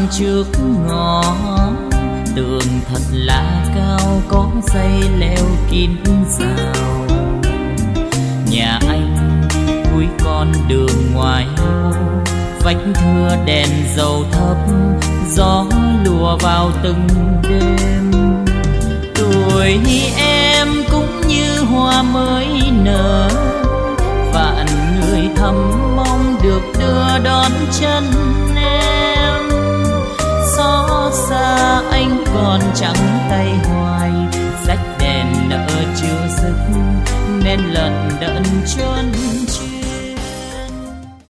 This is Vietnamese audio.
trước ngõ, tường thật là cao có dây leo kín rào. Nhà anh cuối con đường ngoài ô, vách thưa đèn dầu thấp, gió lùa vào từng đêm. Tuổi em cũng như hoa mới nở, vạn người thầm mong được đưa đón chân em. Xót xa anh còn trắng tay hoài, rách đèn nợ chưa dứt nên lận đận chân